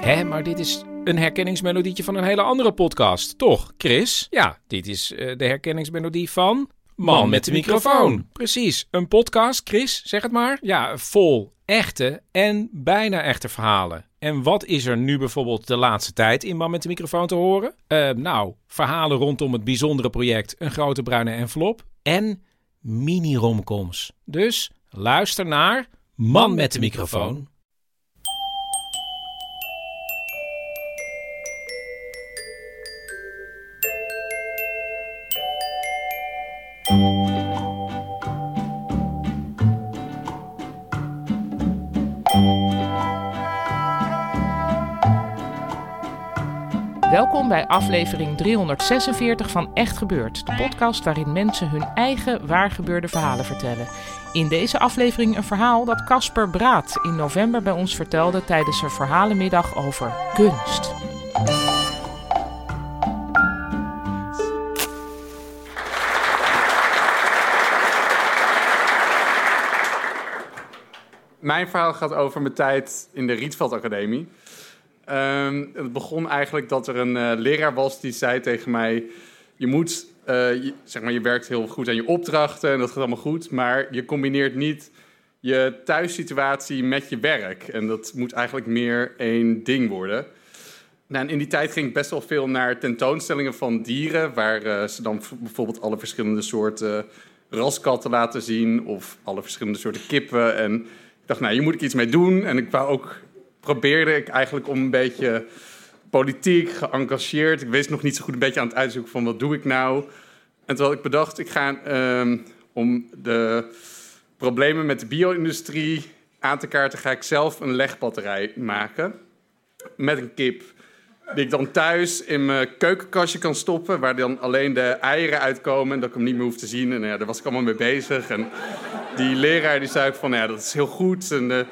Hé, maar dit is een herkenningsmelodietje van een hele andere podcast, toch, Chris? Ja, dit is de herkenningsmelodie van Man met de microfoon. Precies, een podcast, Chris, zeg het maar. Ja, vol echte en bijna echte verhalen. En wat is er nu bijvoorbeeld de laatste tijd in Man met de microfoon te horen? Verhalen rondom het bijzondere project Een Grote Bruine Envelop en mini-romcoms. Dus luister naar Man met de microfoon. Welkom bij aflevering 346 van Echt Gebeurd, de podcast waarin mensen hun eigen waargebeurde verhalen vertellen. In deze aflevering een verhaal dat Casper Braat in november bij ons vertelde tijdens een verhalenmiddag over kunst. Mijn verhaal gaat over mijn tijd in de Rietveld Academie. Het begon eigenlijk dat er een leraar was die zei tegen mij: je werkt heel goed aan je opdrachten en dat gaat allemaal goed, maar je combineert niet je thuissituatie met je werk. En dat moet eigenlijk meer één ding worden. Nou, en in die tijd ging ik best wel veel naar tentoonstellingen van dieren, waar ze dan bijvoorbeeld alle verschillende soorten raskatten laten zien of alle verschillende soorten kippen. En ik dacht, hier moet ik iets mee doen. En probeerde ik eigenlijk om een beetje politiek geëngageerd. Ik wist nog niet zo goed een beetje aan het uitzoeken van wat doe ik nou. En toen had ik bedacht, ik ga om de problemen met de bio-industrie aan te kaarten, ga ik zelf een legbatterij maken met een kip. Die ik dan thuis in mijn keukenkastje kan stoppen, waar dan alleen de eieren uitkomen en dat ik hem niet meer hoef te zien. En daar was ik allemaal mee bezig. En die leraar die zei ook van, dat is heel goed. En,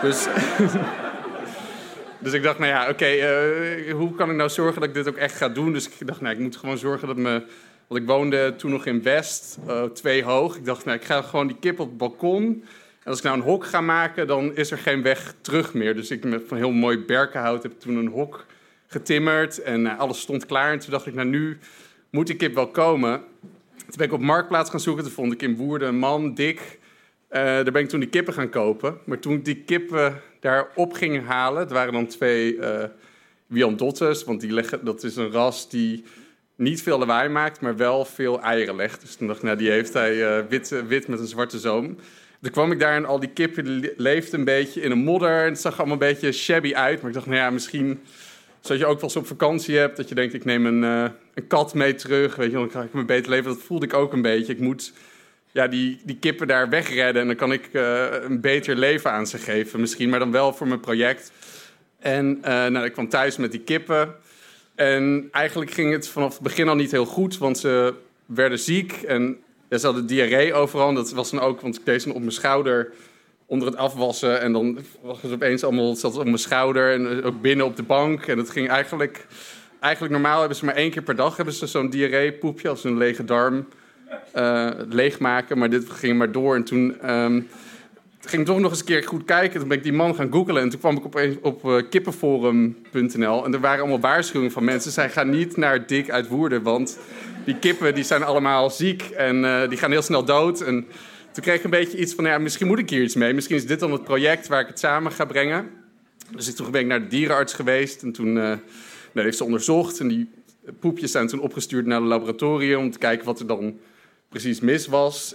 Dus ik dacht, hoe kan ik nou zorgen dat ik dit ook echt ga doen? Dus ik dacht, ik moet gewoon zorgen dat want ik woonde toen nog in West, 2 hoog. Ik dacht, ik ga gewoon die kip op het balkon. En als ik nou een hok ga maken, dan is er geen weg terug meer. Dus ik met van heel mooi berkenhout heb toen een hok getimmerd. En alles stond klaar. En toen dacht ik, nu moet die kip wel komen. Toen ben ik op Marktplaats gaan zoeken. Toen vond ik in Woerden een man, Dick. Daar ben ik toen die kippen gaan kopen. Maar toen ik die kippen daarop ging halen, het waren dan 2 Wyandottes, want dat is een ras die niet veel lawaai maakt, maar wel veel eieren legt. Dus toen dacht ik, die heeft hij wit met een zwarte zoom. Toen kwam ik daar en al die kippen leefden een beetje in een modder. En het zag allemaal een beetje shabby uit. Maar ik dacht, misschien, zoals je ook wel eens op vakantie hebt, dat je denkt, ik neem een kat mee terug. Weet je, dan kan ik me beter leven. Dat voelde ik ook een beetje. Ik moet die kippen daar wegredden en dan kan ik een beter leven aan ze geven misschien, maar dan wel voor mijn project. En ik kwam thuis met die kippen en eigenlijk ging het vanaf het begin al niet heel goed, want ze werden ziek en ze hadden diarree overal. En dat was dan ook, want ik deed ze op mijn schouder onder het afwassen en dan was het opeens allemaal, zat het op mijn schouder en ook binnen op de bank. En dat ging eigenlijk normaal hebben ze maar 1 keer per dag hebben ze zo'n diarreepoepje als een lege darm leegmaken, maar dit ging maar door. En toen ging ik toch nog eens een keer goed kijken. Toen ben ik die man gaan googlen en toen kwam ik opeens op kippenforum.nl en er waren allemaal waarschuwingen van mensen. Zij gaan niet naar Dick uit Woerden, want die kippen die zijn allemaal ziek en die gaan heel snel dood. En toen kreeg ik een beetje iets van, misschien moet ik hier iets mee. Misschien is dit dan het project waar ik het samen ga brengen. Dus toen ben ik naar de dierenarts geweest en toen heeft ze onderzocht en die poepjes zijn toen opgestuurd naar het laboratorium om te kijken wat er dan precies mis was.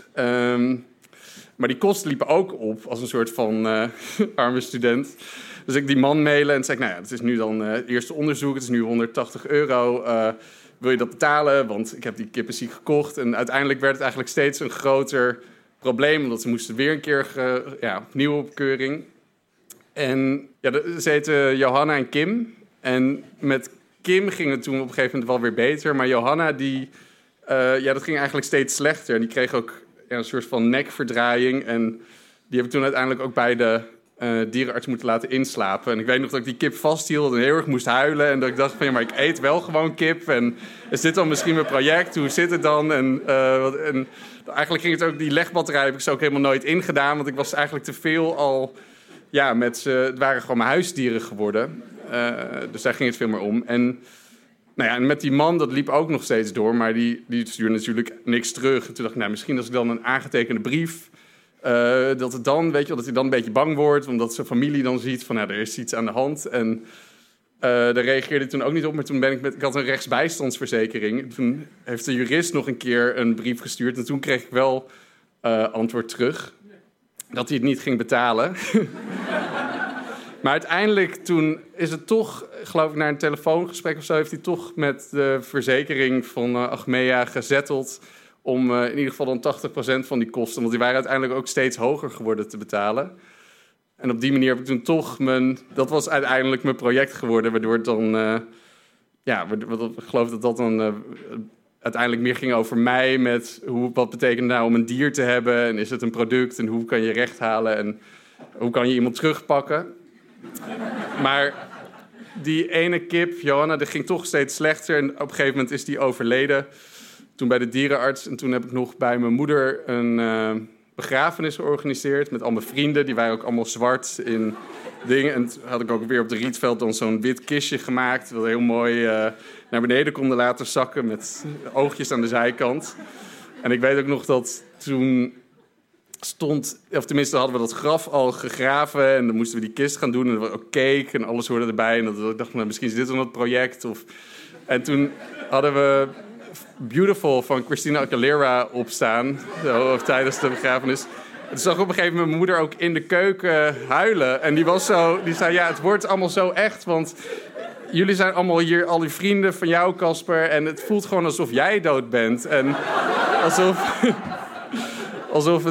Maar die kosten liepen ook op als een soort van arme student. Dus ik die man mailen en zei het is nu dan het eerste onderzoek. Het is nu €180. Wil je dat betalen? Want ik heb die kippen ziek gekocht. En uiteindelijk werd het eigenlijk steeds een groter probleem. Omdat ze moesten weer een keer opnieuw op keuring. En ze heten Johanna en Kim. En met Kim ging het toen op een gegeven moment wel weer beter. Maar Johanna, dat ging eigenlijk steeds slechter. En die kreeg ook een soort van nekverdraaiing. En die heb ik toen uiteindelijk ook bij de dierenarts moeten laten inslapen. En ik weet nog dat ik die kip vasthield en heel erg moest huilen. En dat ik dacht maar ik eet wel gewoon kip. En is dit dan misschien mijn project? Hoe zit het dan? En eigenlijk ging het ook, die legbatterij heb ik ze ook helemaal nooit ingedaan. Want ik was eigenlijk te veel al met ze. Het waren gewoon mijn huisdieren geworden. Dus daar ging het veel meer om. En en met die man, dat liep ook nog steeds door. Maar die stuurde natuurlijk niks terug. En toen dacht ik, misschien als ik dan een aangetekende brief... dat het dan, weet je wel, dat hij dan een beetje bang wordt... omdat zijn familie dan ziet van, er is iets aan de hand. En daar reageerde hij toen ook niet op. Maar toen ik had een rechtsbijstandsverzekering. Toen heeft de jurist nog een keer een brief gestuurd. En toen kreeg ik wel antwoord terug... dat hij het niet ging betalen. Maar uiteindelijk toen is het toch, geloof ik, naar een telefoongesprek of zo... heeft hij toch met de verzekering van Achmea gezetteld... om in ieder geval dan 80% van die kosten... want die waren uiteindelijk ook steeds hoger geworden te betalen. En op die manier heb ik toen toch dat was uiteindelijk mijn project geworden... waardoor het dan... ik geloof dat dat dan... uiteindelijk meer ging over mij met wat betekent het nou om een dier te hebben... en is het een product en hoe kan je recht halen... en hoe kan je iemand terugpakken... Maar die ene kip, Johanna, dat ging toch steeds slechter. En op een gegeven moment is die overleden. Toen bij de dierenarts. En toen heb ik nog bij mijn moeder een begrafenis georganiseerd. Met al mijn vrienden. Die waren ook allemaal zwart in dingen. En toen had ik ook weer op de Rietveld dan zo'n wit kistje gemaakt. Dat heel mooi naar beneden konden laten zakken. Met oogjes aan de zijkant. En ik weet ook nog dat toen... of tenminste hadden we dat graf al gegraven... en dan moesten we die kist gaan doen... en er was ook cake en alles hoorde erbij... en ik dacht, misschien is dit dan het project. En toen hadden we Beautiful van Christina Aguilera opstaan... tijdens de begrafenis. En toen zag ik op een gegeven moment mijn moeder ook in de keuken huilen... en die zei, het wordt allemaal zo echt... want jullie zijn allemaal hier, al die vrienden van jou, Casper... en het voelt gewoon alsof jij dood bent. En alsof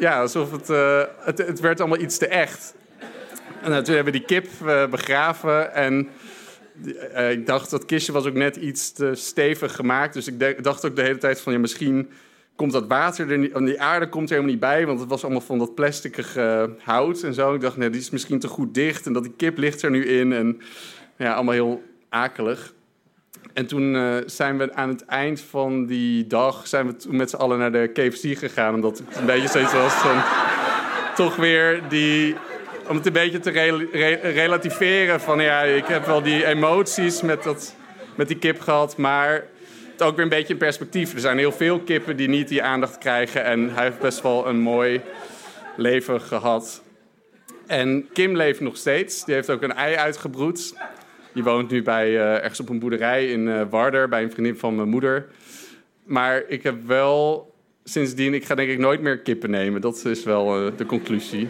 het werd allemaal iets te echt. En toen hebben we die kip begraven. En ik dacht, dat kistje was ook net iets te stevig gemaakt. Dus ik dacht ook de hele tijd van... misschien komt dat water er niet... en die aarde komt er helemaal niet bij... want het was allemaal van dat plasticige hout en zo. Ik dacht, die is misschien te goed dicht... en dat die kip ligt er nu in. En allemaal heel akelig. En toen zijn we aan het eind van die dag... zijn we toen met z'n allen naar de KFC gegaan. Omdat het een beetje zoiets was van... toch weer om het een beetje te relativeren van... ik heb wel die emoties met die kip gehad... maar het ook weer een beetje in perspectief. Er zijn heel veel kippen die niet die aandacht krijgen... en hij heeft best wel een mooi leven gehad. En Kim leeft nog steeds. Die heeft ook een ei uitgebroed... Die woont nu ergens op een boerderij in Warder... bij een vriendin van mijn moeder. Maar ik heb wel sindsdien... ik ga denk ik nooit meer kippen nemen. Dat is wel de conclusie.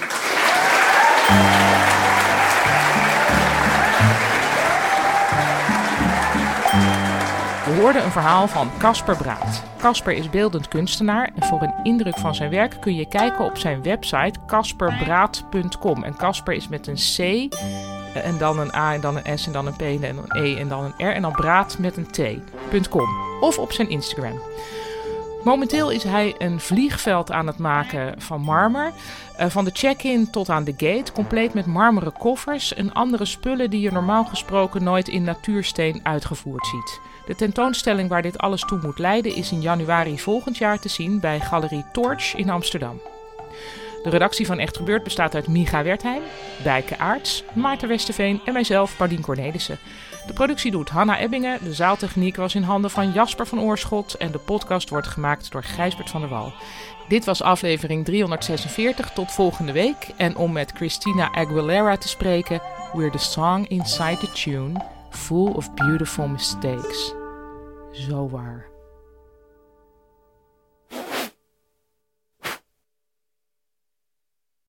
We hoorden een verhaal van Casper Braat. Casper is beeldend kunstenaar en voor een indruk van zijn werk kun je kijken op zijn website casperbraat.com. En Casper is met een C en dan een A en dan een S en dan een P en dan een E en dan een R en dan Braat met een T.com. Of op zijn Instagram. Momenteel is hij een vliegveld aan het maken van marmer. Van de check-in tot aan de gate, compleet met marmeren koffers en andere spullen die je normaal gesproken nooit in natuursteen uitgevoerd ziet. De tentoonstelling waar dit alles toe moet leiden is in januari volgend jaar te zien bij Galerie Torch in Amsterdam. De redactie van Echt Gebeurd bestaat uit Micha Wertheim, Bijke Aarts, Maarten Westerveen en mijzelf, Paulien Cornelissen. De productie doet Hanna Ebbingen, de zaaltechniek was in handen van Jasper van Oorschot en de podcast wordt gemaakt door Gijsbert van der Wal. Dit was aflevering 346, tot volgende week. En om met Christina Aguilera te spreken, we're the song inside the tune, full of beautiful mistakes. Zo waar.